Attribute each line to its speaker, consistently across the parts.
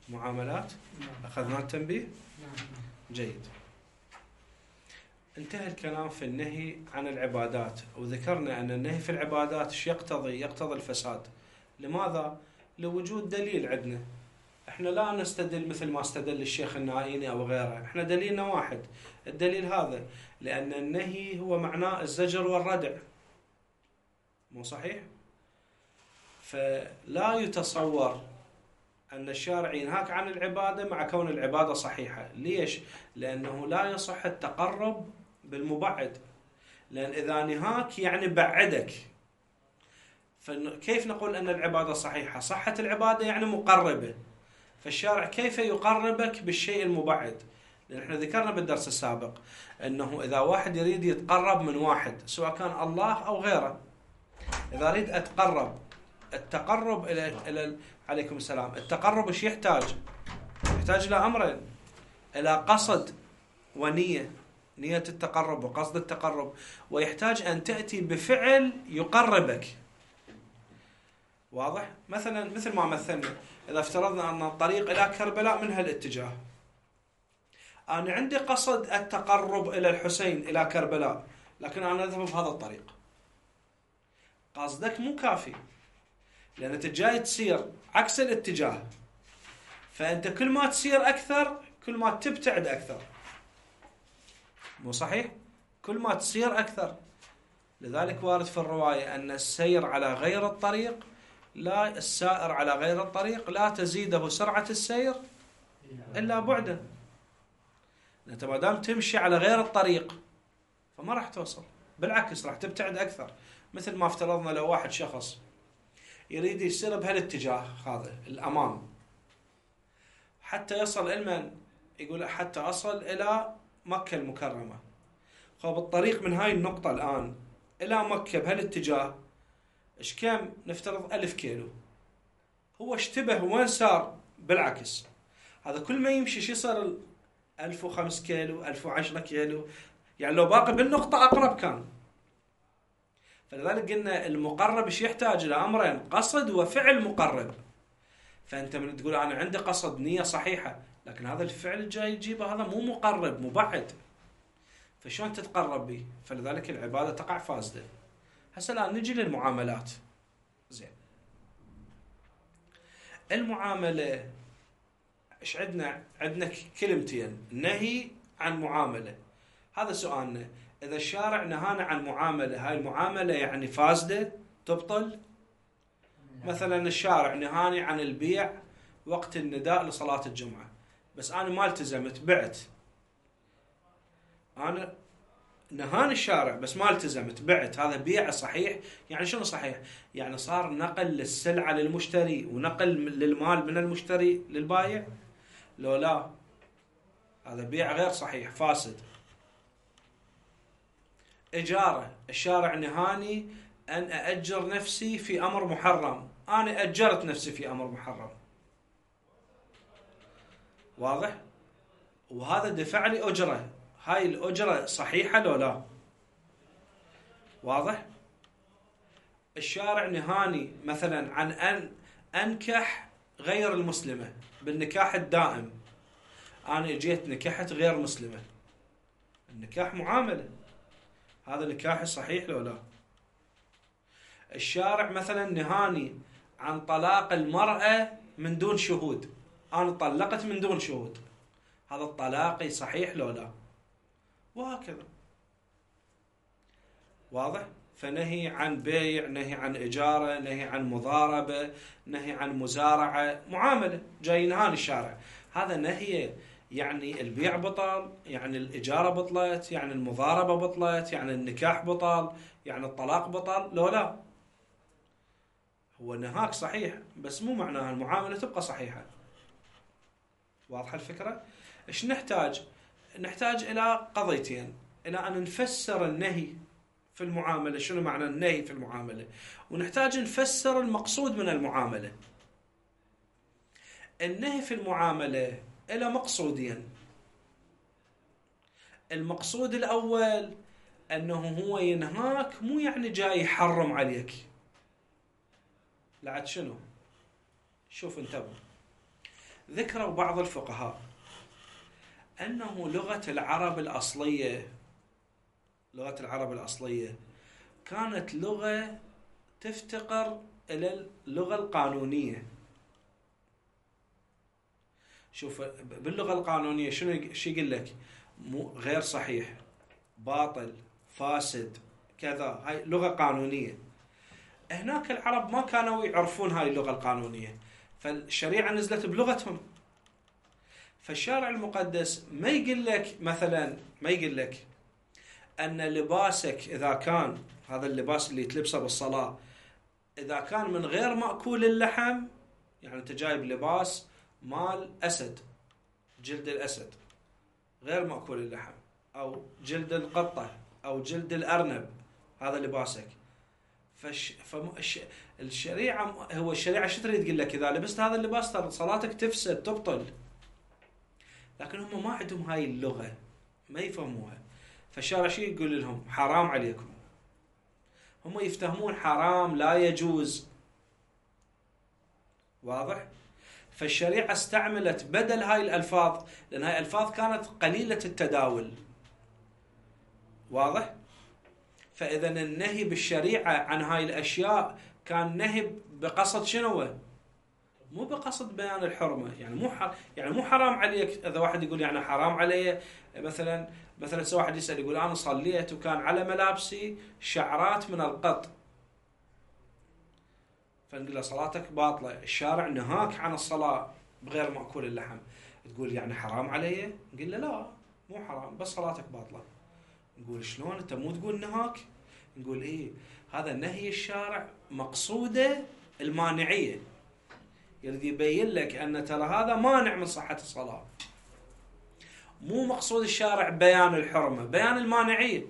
Speaker 1: معاملات. أخذنا التنبيه. جيد. انتهى الكلام في النهي عن العبادات، وذكرنا أن النهي في العبادات ايش يقتضي الفساد. لماذا؟ لوجود دليل عندنا. احنا لا نستدل مثل ما استدل الشيخ النائيني او غيره، احنا دليلنا واحد. الدليل هذا لأن النهي هو معناه الزجر والردع، مو صحيح؟ فلا يتصور أن الشارع ينهاك عن العبادة مع كون العبادة صحيحة. ليش؟ لأنه لا يصح التقرب بالمبعد، لأن إذا نهاك يعني بعدك. فكيف نقول أن العبادة صحيحة؟ صحة العبادة يعني مقربة، فالشارع كيف يقربك بالشيء المبعد؟ لأن احنا ذكرنا بالدرس السابق أنه إذا واحد يريد يتقرب من واحد سواء كان الله أو غيره، إذا أريد أتقرب، التقرب إلى عليكم السلام، التقرب إيش يحتاج؟ يحتاج إلى أمرين: إلى قصد ونية، نية التقرب وقصد التقرب، ويحتاج أن تأتي بفعل يقربك. واضح؟ مثلا مثل ما مثلنا، إذا افترضنا أن الطريق إلى كربلاء من هالاتجاه، أنا عندي قصد التقرب إلى الحسين إلى كربلاء، لكن أنا أذهب بهذا الطريق. قصدك مو كافي، لأن أنت جاي تسير عكس الاتجاه، فأنت كل ما تسير أكثر كل ما تبتعد أكثر، مو صحيح؟ كل ما تسير أكثر. لذلك وارد في الرواية أن السير على غير الطريق لا السائر على غير الطريق لا تزيده سرعة السير إلا بعدا. أنت ما دام تمشي على غير الطريق فما راح توصل، بالعكس راح تبتعد أكثر. مثل ما افترضنا لو واحد شخص يريد يسير بهالاتجاه هذا الأمام حتى يصل إلى يقول حتى أصل إلى مكة المكرمة، خب الطريق من هاي النقطة الآن إلى مكة بهالاتجاه إيش كم؟ نفترض 1000 كيلو. هو اشتبه وين صار؟ بالعكس. هذا كل ما يمشي شي صار 1005 كيلو 1010 كيلو، يعني لو باقي بالنقطة أقرب كان. فلذلك قلنا المقرب إيش يحتاج؟ إلى أمرين: قصد وفعل مقرب. فأنت من تقول أنا عندي قصد نية صحيحة، لكن هذا الفعل الجاي يجيبه هذا مو مقرب، مبعد، فشون تتقرب به؟ فلذلك العبادة تقع فاسدة. هسه الآن نجي للمعاملات. زين، المعاملة إيش عندنا؟ عندنا كلمتين: نهي عن معاملة. هذا سؤالنا، إذا الشارع نهانا عن معاملة، هاي المعاملة يعني فاسدة تبطل؟ مثلا الشارع نهاني عن البيع وقت النداء لصلاة الجمعة، بس أنا ما التزمت بعت. أنا نهاني الشارع بس ما التزمت بعت، هذا بيع صحيح؟ يعني شنو صحيح؟ يعني صار نقل للسلعة للمشتري ونقل للمال من المشتري للبايع؟ لو لا، هذا بيع غير صحيح، فاسد. إجارة، الشارع نهاني أن أأجر نفسي في أمر محرم، أنا أجرت نفسي في أمر محرم. واضح؟ وهذا دفع لي أجرة، هاي الأجرة صحيحة لو لا؟ واضح؟ الشارع نهاني مثلا عن أن أنكح غير المسلمة بالنكاح الدائم، أنا جيت نكحت غير مسلمة، النكاح معاملة، هذا نكاح صحيح لو لا؟ الشارع مثلا نهاني عن طلاق المرأة من دون شهود، أنا طلقت من دون شهود، هذا الطلاق صحيح لو لا؟ وهكذا. واضح؟ فنهي عن بيع، نهي عن إجارة، نهي عن مضاربة، نهي عن مزارعة، معاملة جاي ينهاني الشارع، هذا نهي. يعني البيع بطل، يعني الإجارة بطلت، يعني المضاربة بطلت، يعني النكاح بطل، يعني الطلاق بطل لو لا؟ هو نهاك صحيح بس مو معناها المعاملة تبقى صحيحة. واضحة الفكرة؟ إيش نحتاج؟ نحتاج إلى قضيتين: إلى أن نفسر النهي في المعاملة، شنو معنى النهي في المعاملة، ونحتاج نفسر المقصود من المعاملة. النهي في المعاملة إلى مقصودين: المقصود الأول أنه هو ينهاك، مو يعني جاي يحرم عليك، لا عاد شنو؟ شوف انتبه، ذكروا بعض الفقهاء أنه لغة العرب الأصلية كانت لغة تفتقر إلى اللغة القانونية. شوف باللغة القانونية شو يقول لك؟ غير صحيح، باطل، فاسد، كذا، هاي لغة قانونية. هناك العرب ما كانوا يعرفون هاي اللغة القانونية، فالشريعة نزلت بلغتهم. فالشارع المقدس ما يقول لك مثلا، ما يقول لك أن لباسك إذا كان هذا اللباس اللي تلبسه بالصلاة إذا كان من غير مأكول اللحم، يعني أنت جايب لباس مال أسد، جلد الأسد غير مأكول اللحم، أو جلد القطة أو جلد الأرنب، هذا لباسك. الشريعة شو تريد تقول لك؟ إذا لبست هذا اللباس ترى صلاتك تفسد تبطل. لكن هم ما عندهم هاي اللغة، ما يفهموها. فالشارع شو يقول لهم؟ حرام عليكم. هم يفتهمون حرام لا يجوز، واضح؟ فالشريعة استعملت بدل هاي الألفاظ، لأن هاي الألفاظ كانت قليلة التداول، واضح؟ فإذا النهي بالشريعة عن هاي الأشياء كان نهي بقصد شنو؟ مو بقصد بيان الحرمة. يعني مو حرام عليك. إذا واحد يقول يعني حرام علي، مثلا واحد يسأل يقول أنا صليت وكان على ملابسي شعرات من القط، فنقول له صلاتك باطلة، الشارع نهاك عن الصلاة بغير مأكول اللحم، تقول يعني حرام علي؟ نقول له لا مو حرام، بس صلاتك باطلة. نقول شلون أنت مو تقول نهاك؟ نقول إيه، هذا نهي الشارع مقصوده المانعية، يريد يبين لك أن ترى هذا مانع من صحة الصلاة. مو مقصود الشارع بيان الحرمة، بيان المانعية.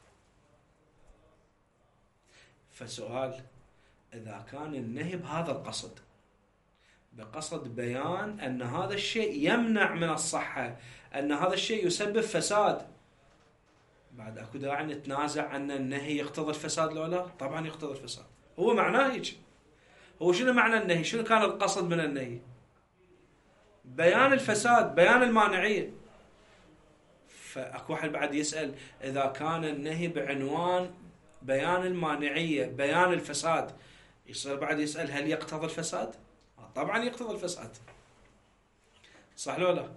Speaker 1: فسؤال، إذا كان النهي بهذا القصد، بقصد بيان أن هذا الشيء يمنع من الصحة، أن هذا الشيء يسبب فساد، بعد أكو داعي نتنازع أن النهي يقتضي الفساد لو لا؟ طبعا يقتضي الفساد. هو معناه هيك. هو شنو معنى النهي؟ شنو كان القصد من النهي؟ بيان الفساد، بيان المانعية. فأكو واحد بعد يسأل إذا كان النهي بعنوان بيان المانعية، بيان الفساد، يصير بعد يسأل هل يقتضي الفساد؟ طبعا يقتضي الفساد، صح لو لا؟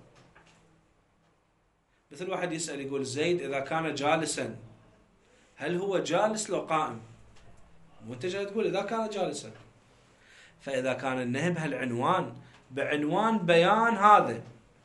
Speaker 1: مثل واحد يسأل يقول زيد إذا كان جالسا هل هو جالس لو قائم؟ مو أنت جاي تقول إذا كان جالسا. فإذا كان النهي بهالعنوان، بعنوان بيان هذا،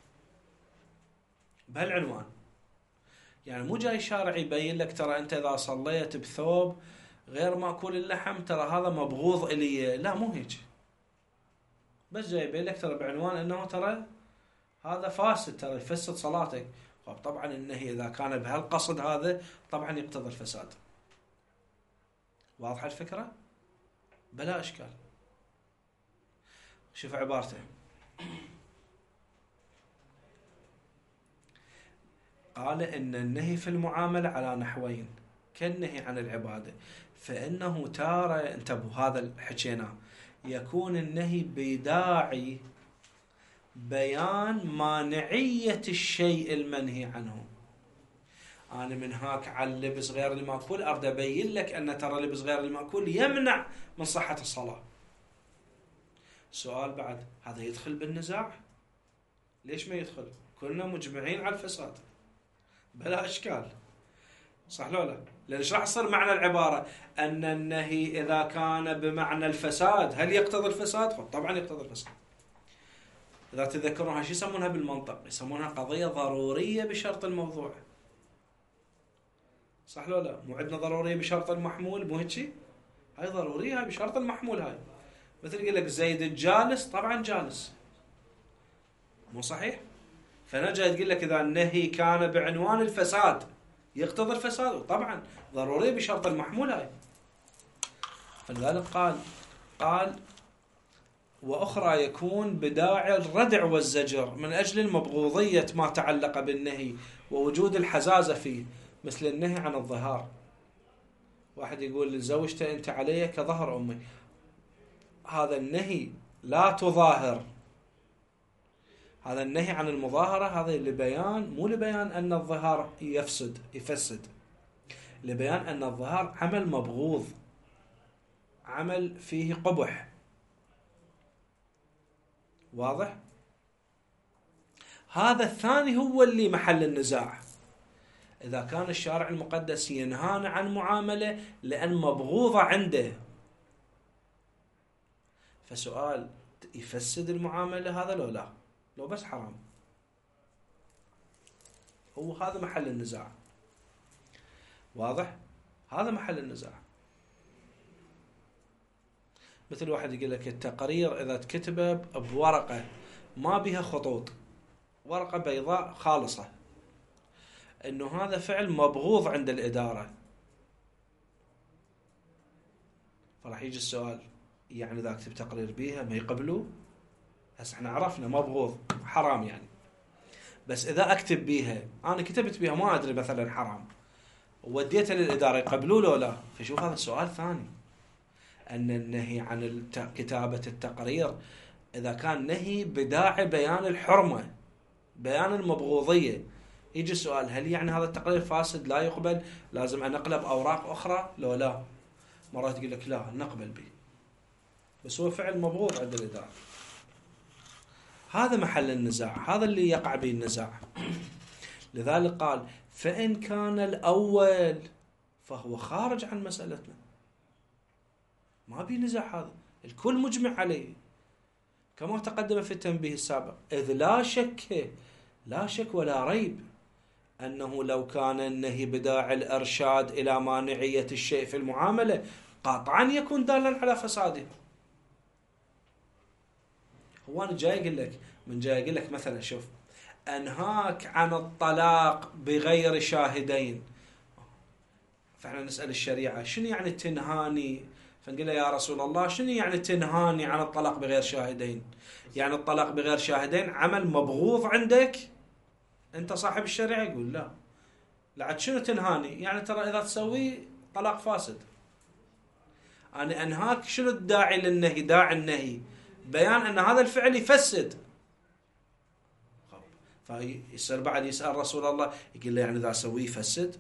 Speaker 1: بهالعنوان، يعني مو جاي الشارع يبين لك ترى أنت إذا صليت بثوب غير مأكول اللحم ترى هذا مبغوض إلي، لا مو هيك، بس جاي يبين لك ترى بعنوان أنه ترى هذا فاسد، ترى يفسد صلاتك. طبعا النهي إذا كان بهالقصد هذا طبعا يقتضي الفساد. واضحة الفكرة؟ بلا إشكال. شوف عبارته، قال إن النهي في المعاملة على نحوين كالنهي عن العبادة، فإنه تارة، انتبهوا هذا الحكينا، يكون النهي بداعي بيان مانعية الشيء المنهي عنه. أنا من هاك على اللبس غير المأكول أريد أبين لك أن ترى لبس غير المأكول يمنع من صحة الصلاة. سؤال بعد، هذا يدخل بالنزاع؟ ليش ما يدخل؟ كلنا مجمعين على الفساد، بلا إشكال، صح لو لا؟ لأن ايش راح يصير معنى العبارة؟ أن النهي إذا كان بمعنى الفساد هل يقتضي الفساد؟ طبعا يقتضي الفساد. إذا تذكرونها شو يسمونها بالمنطق؟ يسمونها قضية ضرورية بشرط الموضوع، صح لو لا؟ مو عندنا ضرورية بشرط المحمول، مو هيك؟ هاي ضرورية، هاي بشرط المحمول. هاي مثل يقول لك زيد الجالس، طبعا جالس، مو صحيح؟ فنجي تقول لك إذا النهي كان بعنوان الفساد يقتضي الفساد، طبعا ضروري بشرط المحمول هاي. فلذلك قال وأخرى يكون بداعي الردع والزجر من أجل المبغوضية ما تعلق بالنهي ووجود الحزازة فيه، مثل النهي عن الظهار. واحد يقول لزوجته أنت علي كظهر أمي، هذا النهي لا تظاهر، هذا النهي عن المظاهرة هذا لبيان، مو لبيان أن الظهار يفسد، لبيان أن الظهار عمل مبغوض، عمل فيه قبح. واضح؟ هذا الثاني هو اللي محل النزاع. إذا كان الشارع المقدس ينهانا عن معاملة لأن مبغوضة عنده، فسؤال يفسد المعاملة هذا لو لا؟ لو بس حرام. هو هذا محل النزاع. واضح؟ هذا محل النزاع. مثل واحد يقول لك التقرير إذا تكتبه بورقة ما بها خطوط، ورقة بيضاء خالصة، إنه هذا فعل مبغوض عند الإدارة، فراح يجي السؤال يعني إذا أكتب تقرير بيها ما يقبلوه؟ هسه احنا عرفنا مبغوض حرام يعني، بس إذا أكتب بيها، أنا كتبت بيها ما أدري مثلا حرام، وديتها للإدارة يقبلوا له لا؟ فشوف هذا السؤال ثاني، أن النهي عن كتابة التقرير إذا كان نهي بداعي بيان الحرمة، بيان المبغوضية، يجي السؤال هل يعني هذا التقرير فاسد لا يقبل، لازم أنقله بأوراق أخرى لو لا؟ مرات يقول لك لا نقبل به، بس هو فعل مبغوض عند الإدارة. هذا محل النزاع، هذا اللي يقع به النزاع. لذلك قال فإن كان الأول فهو خارج عن مسألتنا، ما بي نزاع، هذا الكل مجمع عليه كما تقدم في التنبيه السابق، إذ لا شك ولا ريب أنه لو كان النهي بداعي الإرشاد إلى مانعية الشيء في المعاملة قطعا يكون دالا على فساده. هو أنا جاي أقول لك مثلا شوف، أنهاك عن الطلاق بغير شاهدين، فإحنا نسأل الشريعة شنو يعني تنهاني؟ فنقول له يا رسول الله شنو يعني تنهاني عن الطلاق بغير شاهدين؟ يعني الطلاق بغير شاهدين عمل مبغوض عندك أنت صاحب الشريعة؟ يقول لا. لعد شنو تنهاني؟ يعني ترى إذا تسوي طلاق فاسد. أنا أنهاك، شنو الداعي للنهي؟ داعي النهي بيان أن هذا الفعل يفسد. فيصير بعد يسأل رسول الله يقول له يعني إذا أسويه يفسد؟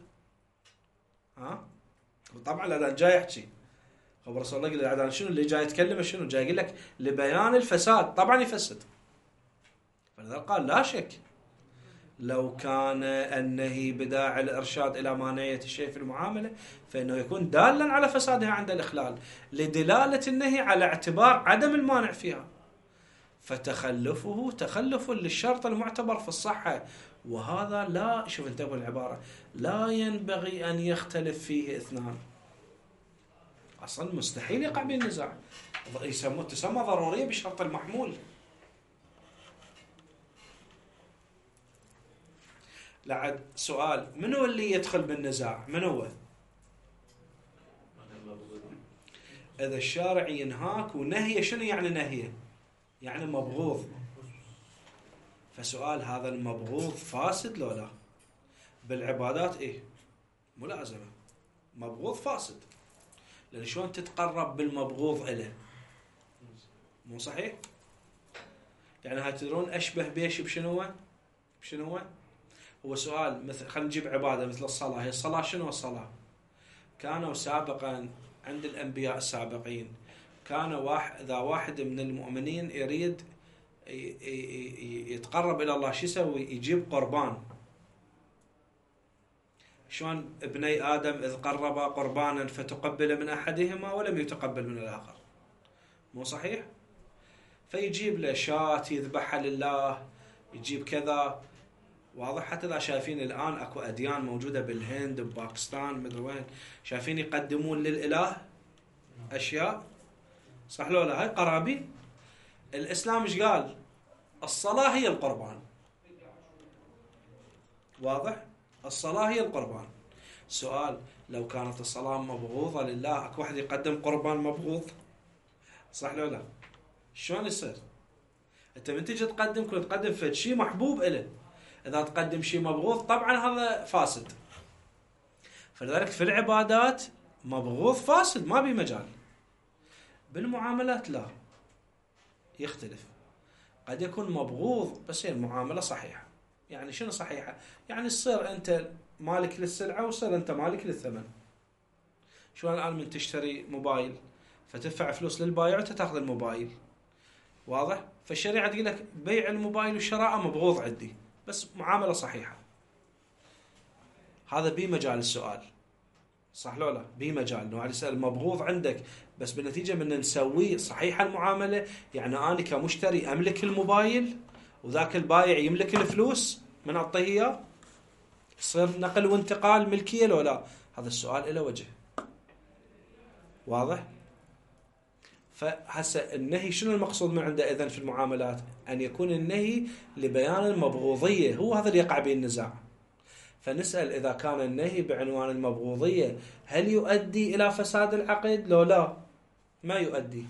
Speaker 1: طبعا لا جاي يحكي خبر رسول الله يقول له شنو اللي جاي يتكلم، شنو جاي يقول لك لبيان الفساد، طبعا يفسد. فلذلك قال لا شك لو كان النهي بداعي الإرشاد إلى مانعية الشيء في المعاملة فإنه يكون دالا على فسادها عند الإخلال، لدلالة النهي على اعتبار عدم المانع فيها، فتخلفه تخلف للشرط المعتبر في الصحة، وهذا لا، شوف انتبهوا العبارة، لا ينبغي أن يختلف فيه اثنان. أصلا مستحيل يقع بين النزاع، تسمى ضرورية بشرط المحمول. لعد سؤال، من هو اللي يدخل بالنزاع؟ من هو؟ إذا الشارع ينهاك ونهي، شنو يعني نهيه؟ يعني مبغوض. فسؤال هذا المبغوض فاسد لو لا؟ بالعبادات إيه ملازمة، مبغوض فاسد، لأن شلون تتقرب بالمبغوض إله؟ مو صحيح؟ يعني هاي تدرون أشبه بيش بشنو هو سؤال مثل، خلينا نجيب عبادة مثل الصلاة. هي الصلاة شنو الصلاة؟ كانوا سابقا عند الأنبياء السابقين كان إذا واحد من المؤمنين يريد يتقرب إلى الله شو يسوي؟ يجيب قربان. شلون ابني آدم إذ قربا قربانا فتقبل من أحدهما ولم يتقبل من الآخر، مو صحيح؟ فيجيب له شاة يذبحها لله، يجيب كذا. واضح؟ حتى إذا شايفين الآن أكو أديان موجودة بالهند بباكستان مدري وين، شايفين يقدمون للإله أشياء، صح لو لا؟ هاي قرابين. الإسلام إيش قال؟ الصلاة هي القربان. واضح؟ الصلاة هي القربان. سؤال، لو كانت الصلاة مبغوضة لله أكو واحد يقدم قربان مبغوض، صح لو لا؟ شلون يصير؟ أنت من تجي تقدم كنت تقدم فد شيء محبوب إله، إذا تقدم شيء مبغوض طبعا هذا فاسد. فلذلك في العبادات مبغوض فاسد ما بي مجال. بالمعاملات لا، يختلف. قد يكون مبغوض بس هي المعاملة صحيحة. يعني شنو صحيحة؟ يعني تصير أنت مالك للسلعة وصير أنت مالك للثمن. شو الآن من تشتري موبايل فتدفع فلوس للبايع وأنت تاخذ الموبايل، واضح؟ فالشريعة تقول لك بيع الموبايل وشراءه مبغوض عندي، بس معاملة صحيحة. هذا بمجال السؤال، صح لو لا؟ بمجال انه واحد يسأل مبغوض عندك، بس بالنتيجة من نسويه صحيحة المعاملة. يعني أنا كمشتري أملك الموبايل وذاك البايع يملك الفلوس من أعطيه إياه، يصير نقل وانتقال ملكية لو لا؟ هذا السؤال له وجه، واضح؟ فهسه النهي شنو المقصود من عنده إذن في المعاملات؟ أن يكون النهي لبيان المبغوضية، هو هذا اللي يقع به النزاع. فنسأل إذا كان النهي بعنوان المبغوضية هل يؤدي إلى فساد العقد لو لا؟ ما يؤدي.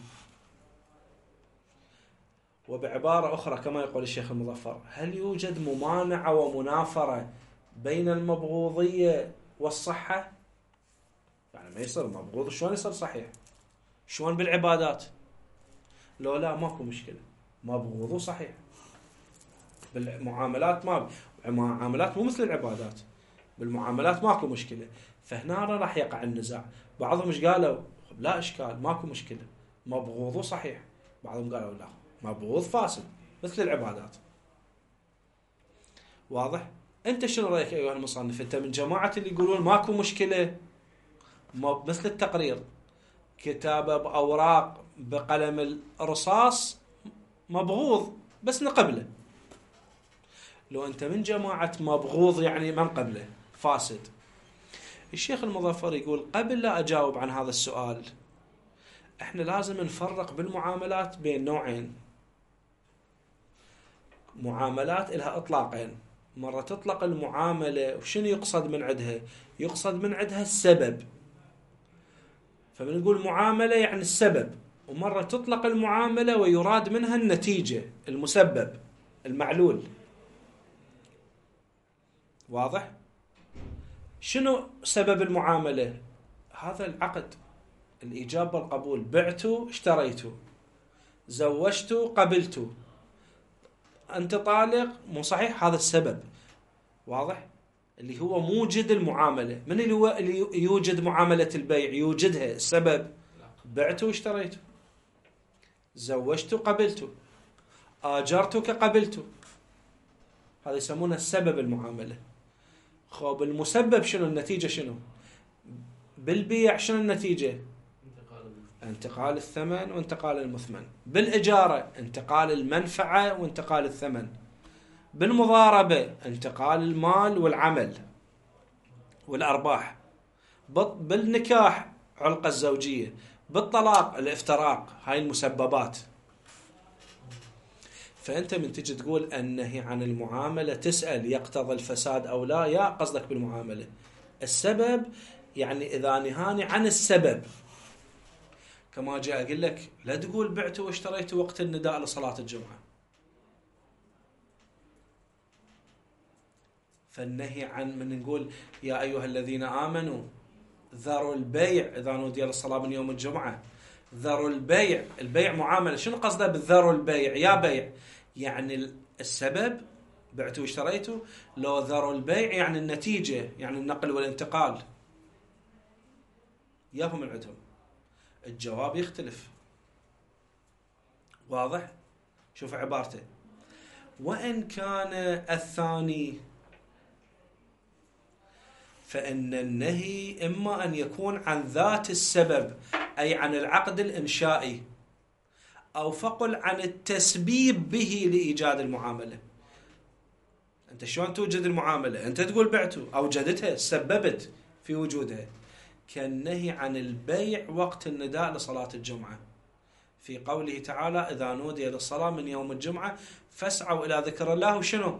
Speaker 1: وبعبارة أخرى كما يقول الشيخ المظفر، هل يوجد ممانعة ومنافرة بين المبغوضية والصحة؟ يعني ما يصير مبغوض شلون يصير صحيح؟ شلون بالعبادات؟ لو لا ماكو مشكلة، مبغوض وصحيح. بالمعاملات ما المعاملات مو مثل العبادات، بالمعاملات ماكو مشكلة. فهنا راح يقع النزاع. بعضهم ايش قالوا؟ لا اشكال، ماكو مشكلة، مبغوض وصحيح. بعضهم قالوا لا، مبغوض فاسد مثل العبادات. واضح؟ انت شنو رايك ايها المصنف؟ انت من جماعة اللي يقولون ماكو مشكلة، مثل التقرير، كتابة بأوراق بقلم الرصاص مبغوض بس نقبله، لو أنت من جماعة مبغوض يعني من قبله فاسد. الشيخ المظفر يقول قبل لا أجاوب عن هذا السؤال، احنا لازم نفرق بالمعاملات بين نوعين. معاملات لها إطلاقين، مرة تطلق المعاملة وشنو يقصد من عندها؟ يقصد من عندها السبب، فبنقول معاملة يعني السبب. ومرة تطلق المعاملة ويراد منها النتيجة، المسبب، المعلول. واضح؟ شنو سبب المعاملة؟ هذا العقد، الإيجاب والقبول، بعت اشتريت، زوجت قبلت، أنت طالق مو صحيح، هذا السبب. واضح؟ اللي هو موجد المعاملة. من اللي هو اللي يوجد معاملة البيع؟ يوجدها السبب، بعت واشتريت، زوجت قبلت، آجرتك قبلت، هذا يسمونه السبب المعاملة. خب المسبب شنو؟ النتيجة شنو؟ بالبيع شنو النتيجة؟ انتقال الثمن وانتقال المثمن. بالإجارة انتقال المنفعة وانتقال الثمن. بالمضاربة انتقال المال والعمل والأرباح. بالنكاح علقة الزوجية. بالطلاق الافتراق. هاي المسببات. فأنت من تجي تقول النهي عن المعاملة تسأل يقتضي الفساد أو لا، يا قصدك بالمعاملة السبب، يعني إذا نهاني عن السبب، كما جاء أقول لك لا تقول بعت واشتريت وقت النداء لصلاة الجمعة. فالنهي عن من نقول يا أيها الذين آمنوا ذروا البيع إذا نودي للصلاة من يوم الجمعة. ذروا البيع، البيع معاملة. شنو قصده بالذروا البيع؟ يا بيع يعني السبب بعت واشتريت، لو ذروا البيع يعني النتيجة، يعني النقل والانتقال. ياهم من عندهم الجواب يختلف. واضح؟ شوف عبارته، وإن كان الثاني فإن النهي إما أن يكون عن ذات السبب أي عن العقد الإنشائي، أو فقل عن التسبيب به لإيجاد المعاملة. أنت شلون توجد المعاملة؟ أنت تقول بعته، أوجدتها، سببت في وجودها. كالنهي عن البيع وقت النداء لصلاة الجمعة في قوله تعالى إذا نودي للصلاة من يوم الجمعة فاسعوا إلى ذكر الله. وشنو؟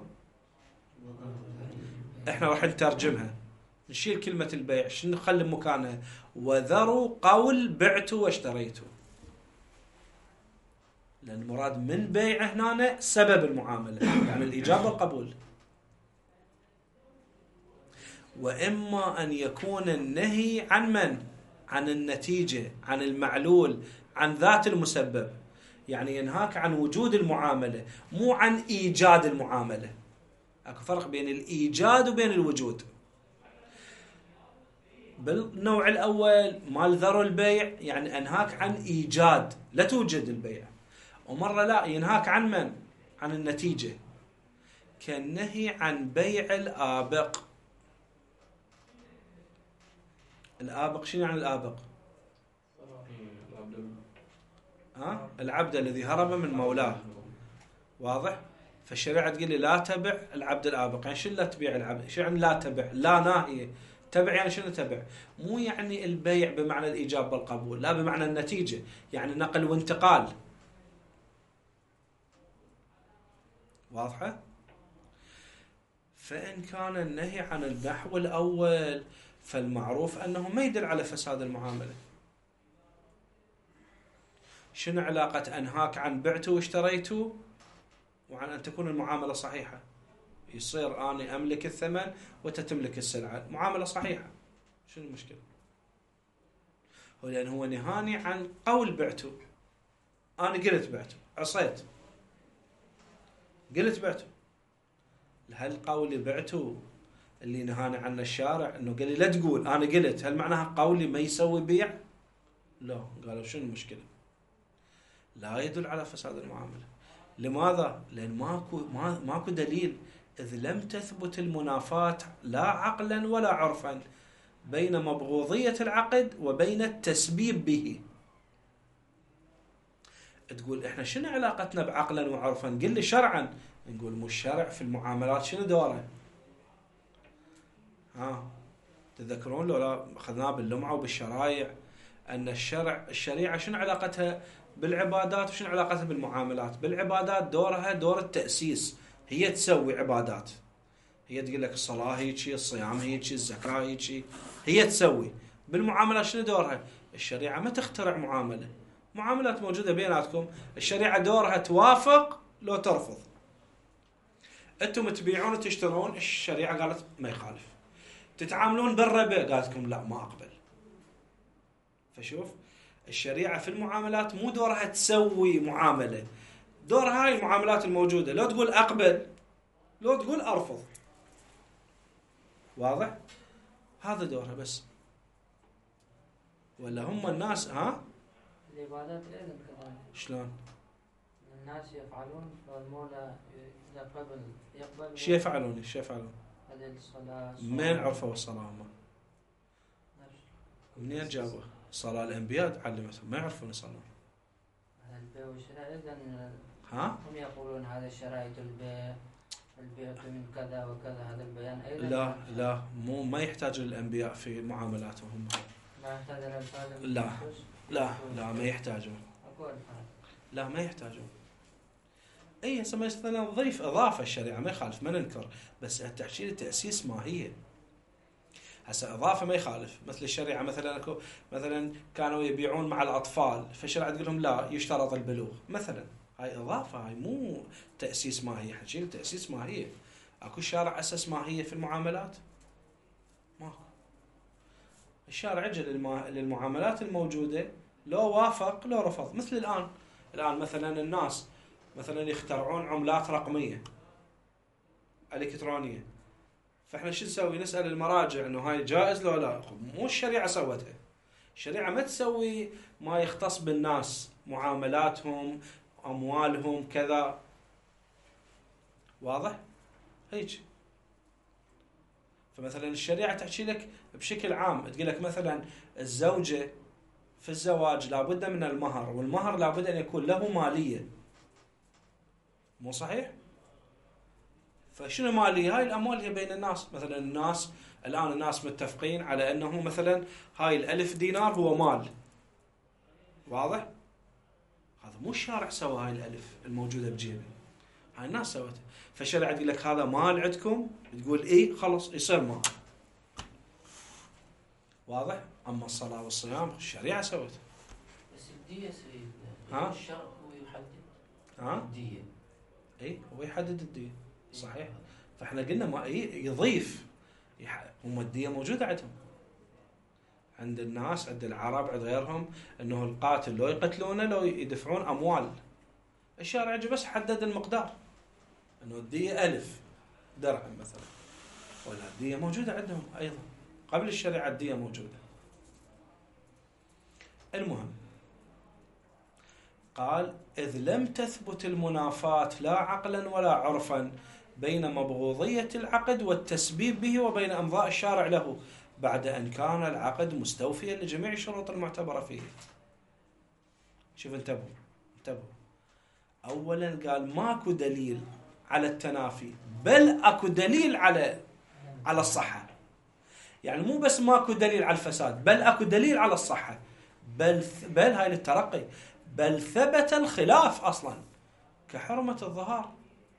Speaker 1: إحنا راح نترجمها، نشيل كلمة البيع، شنو نخلي مكانها؟ وذروا قول بعت واشتريت، لأن المراد من بيع هنا سبب المعاملة، يعني الإيجاب والقبول. وإما أن يكون النهي عن من؟ عن النتيجة، عن المعلول، عن ذات المسبب. يعني ينهاك عن وجود المعاملة، مو عن إيجاد المعاملة. اكو فرق بين الإيجاد وبين الوجود. بالنوع الأول مال ذر البيع يعني أنهاك عن إيجاد، لا توجد البيع. ومرة لا، ينهاك عن من؟ عن النتيجة، كالنهي عن بيع الآبق. الآبق شنو يعني الآبق؟ العبد الذي هرب من مولاه. واضح؟ فالشريعة تقول لي لا تبع العبد الآبق. يعني شنو لا تبيع العبد؟ شنو يعني لا تبع؟ لا ناهية. تبع يعني شنو تبع؟ مو يعني البيع بمعنى الإيجاب والقبول، لا، بمعنى النتيجة، يعني نقل وانتقال. واضحة؟ فإن كان النهي عن النحو الأول فالمعروف أنه ما يدل على فساد المعاملة. شنو علاقة أنهاك عن بعته واشتريته وعن أن تكون المعاملة صحيحة؟ يصير أنا أملك الثمن وتتملك السلعة، معاملة صحيحة، شنو المشكلة؟ لأن هو نهاني عن قول بعته. أنا قلت بعته، عصيت، قلت بعته. هل قولي بعته اللي نهاني عنه الشارع انه قال لي لا تقول انا قلت، هل معناها قولي ما يسوي بيع؟ لا. قالوا شنو المشكلة؟ لا يدل على فساد المعاملة. لماذا؟ لأن ماكو دليل، إذ لم تثبت المنافاة لا عقلا ولا عرفا بين مبغوضية العقد وبين التسبيب به. تقول احنا شنو علاقتنا بعقلا وعرفا؟ قل لي شرعا. نقول مو الشرع في المعاملات شنو دوره؟ تذكرون لو لا اخذناه باللمعة وبالشرايع ان الشريعة شنو علاقتها بالعبادات وشنو علاقتها بالمعاملات؟ بالعبادات دورها دور التأسيس، هي تسوي عبادات، هي تقول لك الصلاة هيجي، الصيام هيجي، الزكاة هيجي، هي تسوي. بالمعاملات شنو دورها؟ الشريعة ما تخترع معاملة، معاملات موجودة بيناتكم، الشريعة دورها توافق لو ترفض. انتم تبيعون وتشترون، الشريعة قالت ما يخالف. تتعاملون بالربا، قالت لكم لا ما اقبل. فشوف، الشريعة في المعاملات مو دورها تسوي معاملة، دورها هاي المعاملات الموجودة، لو تقول اقبل لو تقول ارفض. واضح؟ هذا دورها بس. ولا هم الناس
Speaker 2: العبادات ايضا كذلك.
Speaker 1: شلون؟
Speaker 2: الناس يفعلون فالمولى يقبل.
Speaker 1: شو يفعلون؟
Speaker 2: هذه الصلاة.
Speaker 1: من عرفوا الصلاة هم؟ منين جابوا؟ صلاة الأنبياء تعلمتهم، ما يعرفون يصلون.
Speaker 2: البيع والشراء ايضا هم يقولون هذا شرائط البيع من كذا وكذا، هذا البيان ايضا.
Speaker 1: لا ما يحتاج الأنبياء في معاملاتهم هم.
Speaker 2: ما يحتاج الألفاظ.
Speaker 1: لا ما يحتاجون. لا ما يحتاجون. اي هسه مثلا نضيف اضافه الشريعه ما يخالف، ما ننكر، بس التحشير التاسيس ما هي. هسه اضافه ما يخالف، مثل الشريعه مثلا كانوا يبيعون مع الاطفال، فالشريعه تقول لهم لا يشترط البلوغ مثلا، هاي اضافه، هاي مو تاسيس ما هي. حكي تاسيس ما هي. اكو شارع اساس ما هي في المعاملات؟ ماكو. الشارع اجى للمعاملات الموجوده، لو وافق لو رفض. مثل الان مثلا الناس مثلا يخترعون عملات رقميه الكترونيه، فاحنا شو نسوي؟ نسال المراجع انه هاي جائز لو لا. مو الشريعه سوتها، الشريعه ما تسوي ما يختص بالناس، معاملاتهم، اموالهم، كذا. واضح؟ هيك. فمثلا الشريعه تحكي لك بشكل عام، تقول لك مثلا الزوجه في الزواج لابد من المهر، والمهر لابد ان يكون له ماليه. مو صحيح؟ فشنو مالية؟ هاي الأموال هي بين الناس. مثلا الناس متفقين على أنه مثلا هاي ال1000 دينار هو مال. واضح؟ هذا مو الشارع سوى هاي ال1000 الموجودة بجيبه، هاي الناس سوتها. فالشريعة تقول لك هذا مال عندكم، تقول إيه خلص يصير مال. واضح؟ أما الصلاة والصيام الشريعة سوتها.
Speaker 2: بس الدية سيد، الشرع هو يحدد الدية.
Speaker 1: إيه هو يحدد الدية، صحيح. فاحنا قلنا ما يضيف. هم الدية موجودة عندهم، عند الناس، عند العرب، عند غيرهم، انه القاتل لو يقتلونه لو يدفعون اموال الشارع بس حدد المقدار، انه الدية 1000 درهم مثلا، ولا الدية موجودة عندهم ايضا قبل الشريعة، الدية موجودة. المهم قال إذ لم تثبت المنافاة لا عقلا ولا عرفا بين مبغوضية العقد والتسبيب به وبين أمضاء الشارع له بعد أن كان العقد مستوفيا لجميع الشروط المعتبرة فيه. شوف انتبهوا. أولا قال ماكو دليل على التنافي، بل أكو دليل على الصحة. يعني مو بس ماكو دليل على الفساد، بل أكو دليل على الصحة، بل هاي للترقي، بل ثبت الخلاف أصلا كحرمة الظهار.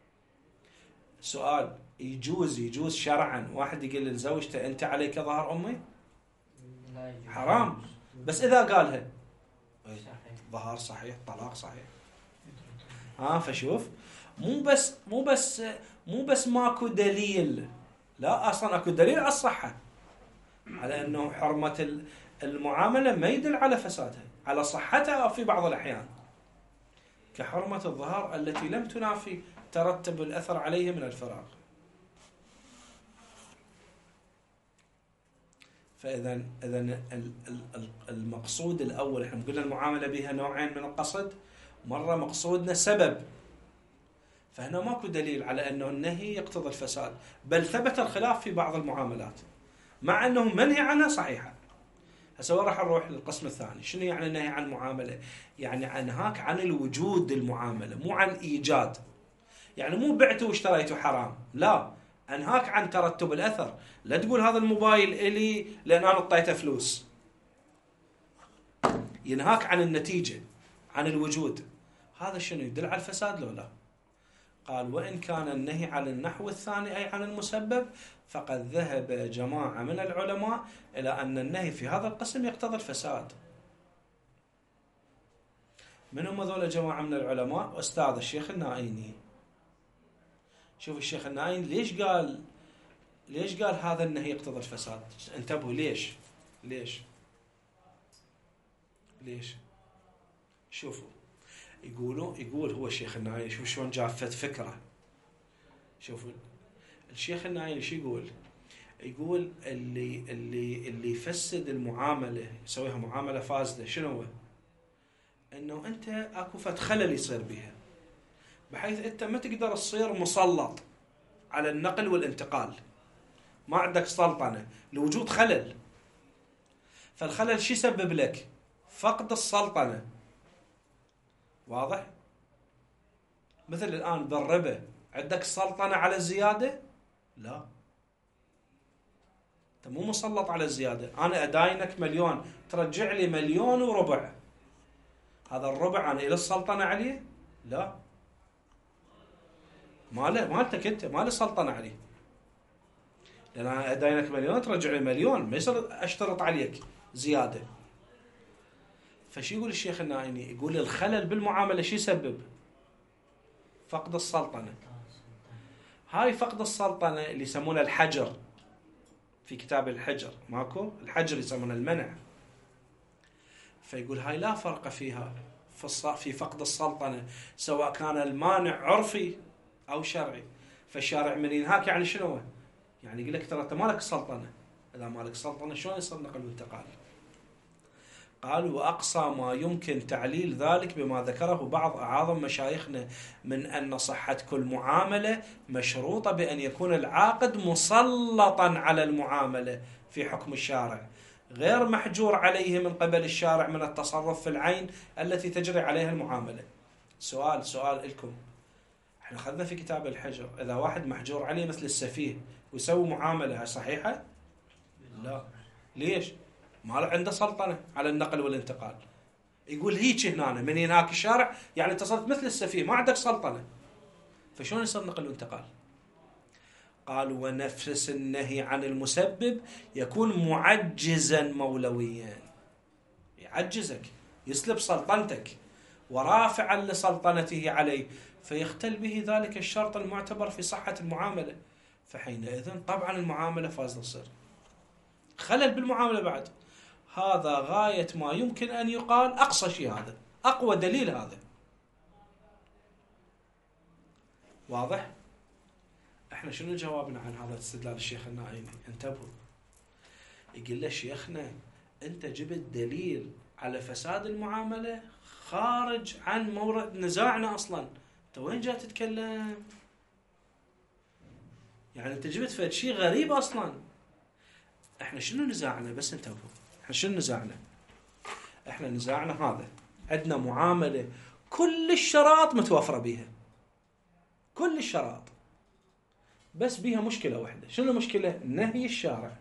Speaker 1: سؤال، يجوز شرعا واحد يقول لزوجته أنت عليك ظهر أمي؟ حرام. بس إذا قالها ظهر صحيح، طلاق صحيح. فشوف، مو بس ماكو دليل، لا أصلا أكو دليل على الصحة، على أنه حرمة المعاملة ما يدل على فسادها، على صحتها في بعض الأحيان، كحرمة الظهار التي لم تنافي ترتب الأثر عليه من الفراغ. فإذا المقصود الأول، احنا قلنا المعاملة بها نوعين من القصد، مرة مقصودنا سبب، فهنا ماكو دليل على أنه النهي يقتضي الفساد، بل ثبت الخلاف في بعض المعاملات مع أنه منهي عنها صحيحة. هسه راح نروح للقسم الثاني. شنو يعني النهي عن المعاملة؟ يعني أنهاك عن الوجود المعاملة، مو عن إيجاد. يعني مو بعته واشتريته حرام، لا، أنهاك عن ترتب الأثر. لا تقول هذا الموبايل إلي لأن أنا اعطيته فلوس، ينهاك عن النتيجة، عن الوجود. هذا شنو يدل على الفساد لو لا؟ قال وإن كان النهي على النحو الثاني أي عن المسبب، فقد ذهب جماعة من العلماء إلى أن النهي في هذا القسم يقتضي الفساد. من هم ذول جماعة من العلماء؟ أستاذ الشيخ النائيني. شوف الشيخ النائيني ليش قال هذا النهي يقتضي الفساد؟ انتبهوا ليش؟ شوفوا، يقول هو الشيخ النائيني، شوف شلون جافت فكرة. شوفوا الشيخ النائيني شو يقول اللي يفسد المعاملة، يسويها معاملة فاسدة، شنو هو؟ انه انت اكو فد خلل يصير بها، بحيث انت ما تقدر تصير مسلط على النقل والانتقال، ما عندك سلطنة لوجود خلل. فالخلل شو يسبب لك؟ فقد السلطنة. واضح؟ مثل الآن بالربا، عندك سلطنة على الزيادة؟ لا، انت مو مسلط على الزيادة. انا اداينك 1,000,000 ترجع لي 1,400,000، هذا الربع انا الى السلطنة عليه؟ لا، مالتك انت، ما لي سلطنة عليه، لان انا اداينك 1,000,000 ترجع لي 1,000,000، ما يصير اشترط عليك زيادة. فشي يقول الشيخ النائيني؟ يقول الخلل بالمعاملة شي يسبب؟ فقد السلطنة. هاي فقد السلطنة اللي يسمونه الحجر، في كتاب الحجر ماكو الحجر يسمونه المنع. فيقول هاي لا فرق فيها في فقد السلطنة، سواء كان المانع عرفي أو شرعي. فالشارع من ينهاك يعني شنو؟ يعني يقول لك ترى أنت مالك سلطنة، إذا مالك سلطنة شلون يصير نقل وانتقال؟ قال وأقصى ما يمكن تعليل ذلك بما ذكره بعض أعاظم مشايخنا من أن صحة كل معاملة مشروطة بأن يكون العاقد مسلطا على المعاملة في حكم الشارع، غير محجور عليه من قبل الشارع من التصرف في العين التي تجري عليها المعاملة. سؤال لكم، احنا أخذنا في كتاب الحجر إذا واحد محجور عليه مثل السفيه ويسوي معاملة صحيحة؟ لا. ليش؟ ما عنده سلطنة على النقل والانتقال. يقول هيك هنا من هناك الشارع، يعني انت صرت مثل السفيه، ما عندك سلطنة، فشلون يصير نقل وانتقال؟ قال ونفس النهي عن المسبب يكون معجزا مولويا، يعجزك، يسلب سلطنتك، ورافعا لسلطنته عليه، فيختل به ذلك الشرط المعتبر في صحة المعاملة، فحينئذ طبعا المعاملة فاسدة تصير. خلل بالمعاملة بعد، هذا غاية ما يمكن أن يقال، أقصى شيء هذا، أقوى دليل هذا. واضح؟ احنا شنو جوابنا عن هذا الاستدلال الشيخ النائمي؟ انتبهوا. يقول له شيخنا انت جبت دليل على فساد المعامله خارج عن مورد نزاعنا اصلا، انت وين جاي تتكلم؟ يعني انت جبت فد شيء غريب اصلا. احنا شنو نزاعنا؟ بس انتبهوا، احنا شنو نزاعنا؟ احنا نزاعنا هذا، عندنا معامله كل الشرائط متوفره بيها، كل الشرائط، بس بيها مشكله واحده. شنو المشكله؟ نهي الشارع.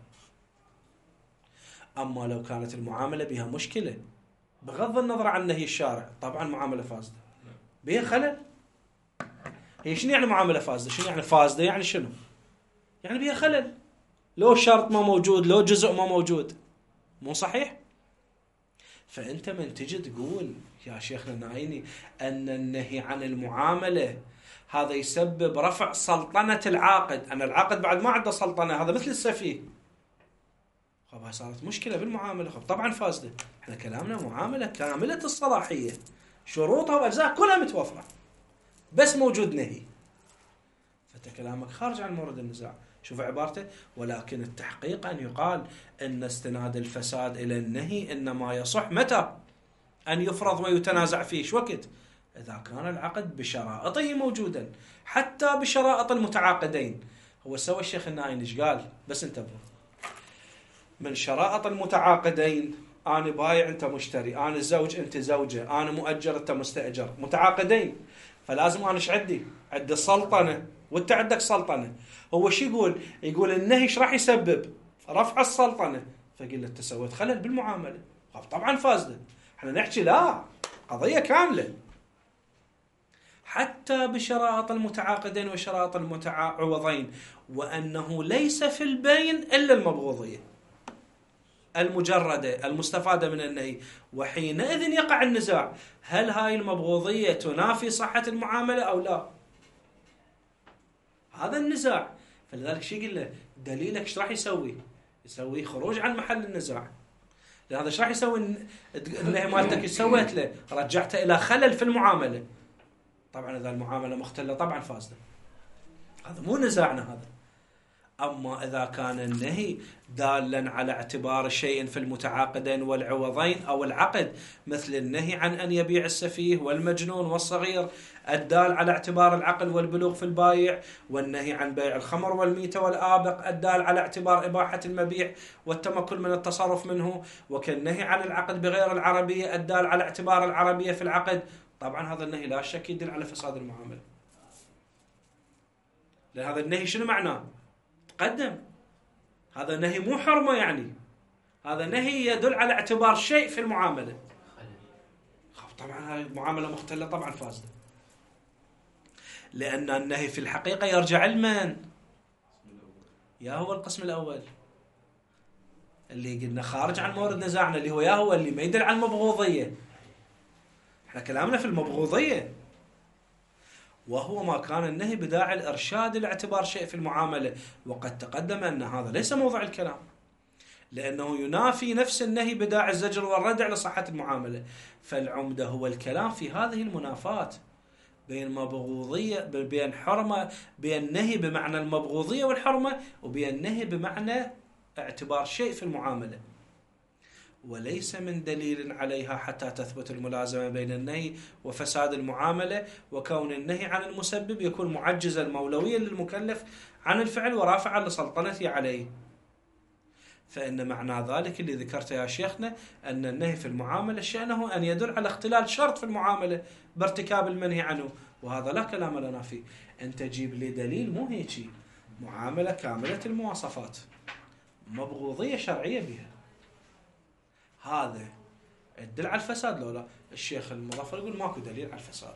Speaker 1: اما لو كانت المعامله بها مشكله بغض النظر عن نهي الشارع، طبعا معامله فاسده بها خلل. هي شنو يعني معامله فاسده؟ شنو يعني فاسده؟ يعني شنو؟ يعني بها خلل، لو شرط ما موجود، لو جزء ما موجود، مو صحيح؟ فانت من تجي تقول يا شيخنا النايني ان النهي عن المعامله هذا يسبب رفع سلطنه العاقد، ان العاقد بعد ما عنده سلطنه، هذا مثل السفيه. خب هاي صارت مشكله بالمعامله، خب طبعا فاسده. احنا كلامنا معامله كامله الصلاحيه، شروطها واجزاء كلها متوفره، بس موجود نهي. فانت كلامك خارج عن مورد النزاع. شوف عبارته: ولكن التحقيق أن يقال أن استناد الفساد إلى النهي إنما يصح متى؟ أن يفرض ويتنازع فيه شو وقت؟ إذا كان العقد بشرائطه موجودا، حتى بشرائط المتعاقدين. هو سوى الشيخ النائي ايش قال؟ بس انتبهوا، من شرائط المتعاقدين أنا بايع أنت مشتري، أنا زوج أنت زوجة، أنا مؤجر أنت مستأجر، متعاقدين، فلازم أنا ايش عندي؟ عندي السلطنة وأنت عندك سلطنة. هو شو يقول؟ يقول النهي ايش راح يسبب؟ رفع السلطنة. فقل له أنت سويت خلل بالمعاملة، طبعا فاسدة. احنا نحكي لا، قضية كاملة. حتى بشرائط المتعاقدين وشرائط المتعاوضين، وأنه ليس في البين إلا المبغوضية المجردة المستفادة من النهي، وحينئذ يقع النزاع: هل هاي المبغوضية تنافي صحة المعاملة أو لا؟ هذا النزاع. فلذلك شو يقول له؟ دليلك ايش راح يسوي؟ يسوي خروج عن محل النزاع. لهذا ايش راح يسوي؟ النهي مالتك ايش سويت له؟ رجعته إلى خلل في المعاملة. طبعا إذا المعاملة مختلة طبعا فاسدة، هذا مو نزاعنا هذا. أما إذا كان النهي دالا على اعتبار شيء في المتعاقدين والعوضين أو العقد، مثل النهي عن أن يبيع السفيه والمجنون والصغير، الدال على اعتبار العقل والبلوغ في البايع، والنهي عن بيع الخمر والميتة والآبق الدال على اعتبار إباحة المبيع والتمكن من التصرف منه، وكالنهي عن العقد بغير العربية الدال على اعتبار العربية في العقد. طبعا هذا النهي لا شك يدل على فساد المعاملة، لأن هذا النهي شنو معناه؟ تقدم، هذا نهي مو حرمة، يعني هذا نهي يدل على اعتبار شيء في المعاملة. طبعا هاي المعاملة مختلة طبعا فاسدة، لأن النهي في الحقيقة يرجع لمن؟ يا هو القسم الأول اللي قلنا خارج عن مورد نزاعنا، اللي هو يا هو اللي ما يدل على المبغوضية. احنا كلامنا في المبغوضية، وهو ما كان النهي بداعي الإرشاد لاعتبار شيء في المعاملة، وقد تقدم أن هذا ليس موضع الكلام، لأنه ينافي نفس النهي بداعي الزجر والردع لصحة المعاملة. فالعمدة هو الكلام في هذه المنافاة بين مبغوضية، بين حرمة، بين نهي بمعنى المبغوضية والحرمة، وبين نهي بمعنى اعتبار شيء في المعاملة، وليس من دليل عليها حتى تثبت الملازمة بين النهي وفساد المعاملة، وكون النهي عن المسبب يكون معجزا مولويا للمكلف عن الفعل ورافعا لسلطنته عليه. فإن معنى ذلك اللي ذكرته يا شيخنا أن النهي في المعاملة شأنه أن يدل على اختلال شرط في المعاملة بارتكاب المنهي عنه، وهذا لا كلام لنا فيه. أنت جيب لي دليل مو هيك، معاملة كاملة المواصفات، مبغوضية شرعية بها، هذا يدل على الفساد لو لا؟ الشيخ المظفر يقول ماكو دليل على الفساد،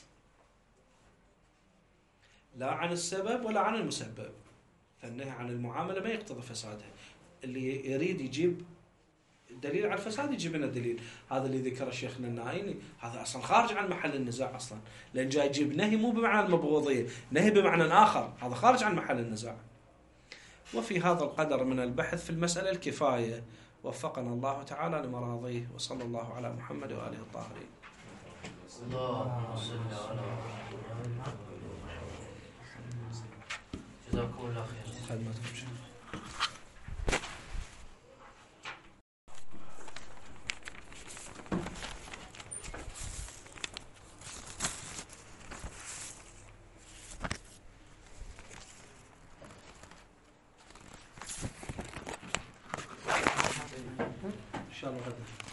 Speaker 1: لا عن السبب ولا عن المسبب، فالنهي عن المعاملة ما يقتضي فسادها. اللي يريد يجيب دليل على الفساد يجيب لنا دليل. هذا اللي ذكر شيخنا النائيني هذا اصلا خارج عن محل النزاع اصلا، لان جاي يجيب نهي مو بمعنى المبغوضيه، نهي بمعنى اخر، هذا خارج عن محل النزاع. وفي هذا القدر من البحث في المساله الكفايه، وفقنا الله تعالى لمراضيه، وصلى الله على محمد واله الطاهرين.
Speaker 3: اللهم صل على
Speaker 2: جزاكم الله خير.
Speaker 1: خدمتكم شيخ. ان شاء الله غدا.